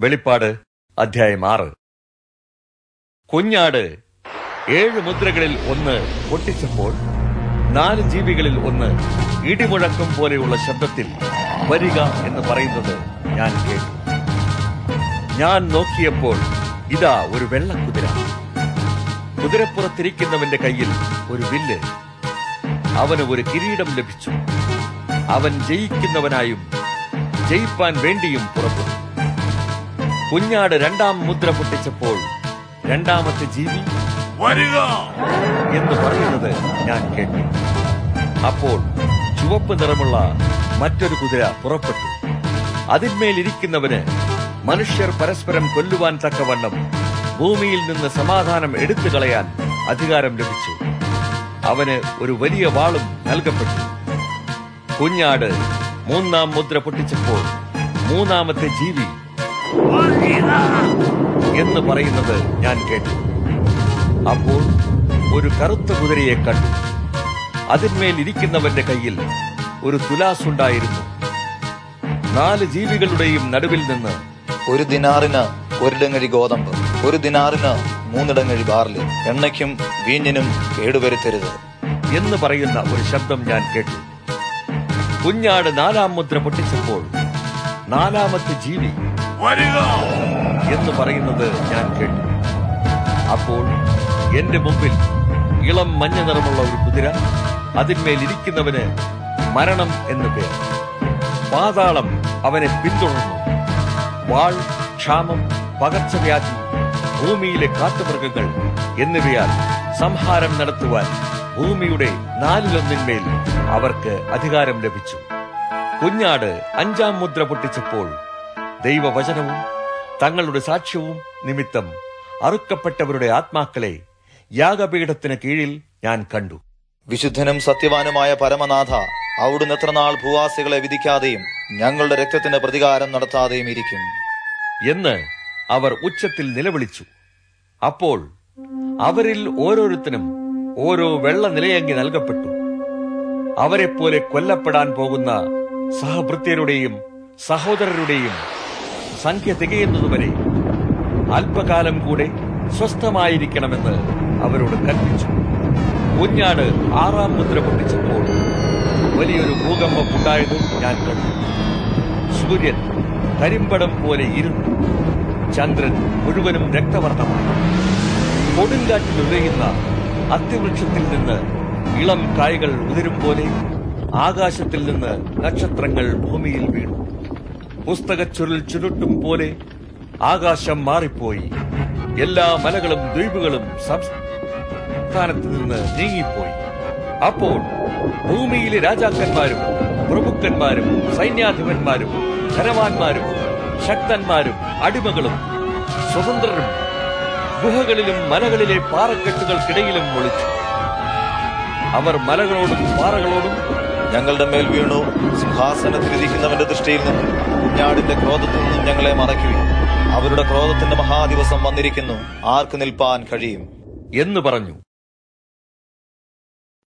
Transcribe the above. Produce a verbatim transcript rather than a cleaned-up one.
വെളിപ്പാട് അധ്യായം ആറ്. കുഞ്ഞാട് ഏഴ് മുദ്രകളിൽ ഒന്ന് പൊട്ടിച്ചപ്പോൾ നാല് ജീവികളിൽ ഒന്ന് ഇടിമുഴക്കം പോലെയുള്ള ശബ്ദത്തിൽ വരിക എന്ന് പറയുന്നത് ഞാൻ കേട്ടു. ഞാൻ നോക്കിയപ്പോൾ ഇതാ ഒരു വെള്ളക്കുതിര. കുതിരപ്പുറത്തിരിക്കുന്നവന്റെ കയ്യിൽ ഒരു വില്ല്. അവന് ഒരു കിരീടം ലഭിച്ചു. അവൻ ജയിക്കുന്നവനായും ജയിപ്പാൻ വേണ്ടിയും പുറപ്പെട്ടു. കുഞ്ഞാട് രണ്ടാം മുദ്ര പൊട്ടിച്ചപ്പോൾ രണ്ടാമത്തെ ജീവി വരിക എന്ന് പറയുന്നത് ഞാൻ കേട്ടു. അപ്പോൾ ചുവപ്പ് നിറമുള്ള മറ്റൊരു കുതിര പുറപ്പെട്ടു. അതിന്മേലിരിക്കുന്നവന് മനുഷ്യർ പരസ്പരം കൊല്ലുവാൻ തക്കവണ്ണം ഭൂമിയിൽ നിന്ന് സമാധാനം എടുത്തു കളയാൻ അധികാരം ലഭിച്ചു. അവന് ഒരു വലിയ വാളും നൽകപ്പെട്ടു. കുഞ്ഞാട് മൂന്നാം മുദ്ര പൊട്ടിച്ചപ്പോൾ മൂന്നാമത്തെ ജീവി എന്ന് പറയുന്നത് ഞാൻ കേട്ടു. അപ്പോൾ ഒരു കറുത്ത കുതിരയെ കണ്ടു. അതിന്മേൽ ഇരിക്കുന്നവന്റെ കയ്യിൽ ഒരു തുലാസുണ്ടായിരുന്നു. നാല് ജീവികളുടെയും നടുവിൽ നിന്ന് ഒരു ദിനാറിന് ഒരിടങ്ങഴി ഗോതമ്പ്, ഒരു ദിനാറിന് മൂന്നിടങ്ങഴി ബാർലി, എണ്ണയ്ക്കും വീഞ്ഞിനും കേടുവരുത്തരുത് എന്ന് പറയുന്ന ഒരു ശബ്ദം ഞാൻ കേട്ടു. കുഞ്ഞാട് നാലാം മുദ്ര പൊട്ടിച്ചപ്പോൾ നാലാമത്തെ ജീവി വരിക എന്ന് പറയുന്നത് ഞാൻ കേട്ടു. അപ്പോൾ എന്റെ മുമ്പിൽ ഇളം മഞ്ഞ നിറമുള്ള ഒരു കുതിര. അതിന്മേൽ ഇരിക്കുന്നവന് മരണം എന്ന് പേർ. പാതാളം അവനെ പിന്തുടർന്നു. വാൾ, ക്ഷാമം, പകർച്ചവ്യാധി, ഭൂമിയിലെ കാട്ടുമൃഗങ്ങൾ എന്നിവയാൽ സംഹാരം നടത്തുവാൻ ഭൂമിയുടെ നാലിലൊന്നിന്മേൽ അവർക്ക് അധികാരം ലഭിച്ചു. കുഞ്ഞാട് അഞ്ചാം മുദ്ര പൊട്ടിച്ചപ്പോൾ ദൈവവചനവും തങ്ങളുടെ സാക്ഷ്യവും നിമിത്തം അറുക്കപ്പെട്ടവരുടെ ആത്മാക്കളെ യാഗപീഠത്തിന് കീഴിൽ ഞാൻ കണ്ടു. വിശുദ്ധനും സത്യവാനുമായ പരമനാഥ, അവിടുന്ന് എത്രനാൾ ഭൂവാസികളെ വിധിക്കാതെയും ഞങ്ങളുടെ രക്തത്തിന് പ്രതികാരം നടത്താതെയും ഇരിക്കും എന്ന് അവർ ഉച്ചത്തിൽ നിലവിളിച്ചു. അപ്പോൾ അവരിൽ ഓരോരുത്തരും ഓരോ വെള്ള നിലയങ്കി നൽകപ്പെട്ടു. അവരെപ്പോലെ കൊല്ലപ്പെടാൻ പോകുന്ന സഹഭൃത്യരുടെയും സഹോദരരുടെയും സംഖ്യ തികയുന്നതുവരെ അല്പകാലം കൂടെ സ്വസ്ഥമായിരിക്കണമെന്ന് അവരോട് കൽപ്പിച്ചു. കുഞ്ഞാട് ആറാം മുദ്ര പൊട്ടിച്ചപ്പോൾ വലിയൊരു ഭൂകമ്പം ഉണ്ടായത് ഞാൻ കണ്ടു. സൂര്യൻ കരിമ്പടം പോലെ ഇരുന്നു. ചന്ദ്രൻ മുഴുവനും രക്തവർണ്ണമായി. കൊടുങ്കാറ്റിലുലയുന്ന അത്തിവൃക്ഷത്തിൽ നിന്ന് ഇളം കായ്കൾ ഉതിരും പോലെ ആകാശത്തിൽ നിന്ന് നക്ഷത്രങ്ങൾ ഭൂമിയിൽ വീണു. പുസ്തകച്ചുരുൾ ചുരുട്ടും പോലെ ആകാശം മാറിപ്പോയി. എല്ലാ മലകളും ദ്വീപുകളും സംസ്ഥാനത്ത് നിന്ന് നീങ്ങിപ്പോയി. അപ്പോൾ ഭൂമിയിലെ രാജാക്കന്മാരും പ്രഭുക്കന്മാരും സൈന്യാധിപന്മാരും ധനവാന്മാരും ശക്തന്മാരും അടിമകളും സ്വതന്ത്രരും ഗുഹകളിലും മലകളിലെ പാറക്കെട്ടുകൾക്കിടയിലും ഒളിച്ചു. അവർ മലകളോടും പാറകളോടും ഞങ്ങളുടെ മേൽ വീണു സിംഹാസനത്തിലിരിക്കുന്നവന്റെ ദൃഷ്ടിയിൽ നിന്നും കുഞ്ഞാടിന്റെ ക്രോധത്തിൽ നിന്നും ഞങ്ങളെ മറയ്ക്കുകയും അവരുടെ ക്രോധത്തിന്റെ മഹാദിവസം വന്നിരിക്കുന്നു, ആർക്ക് നിൽപ്പാൻ കഴിയും എന്ന് പറഞ്ഞു.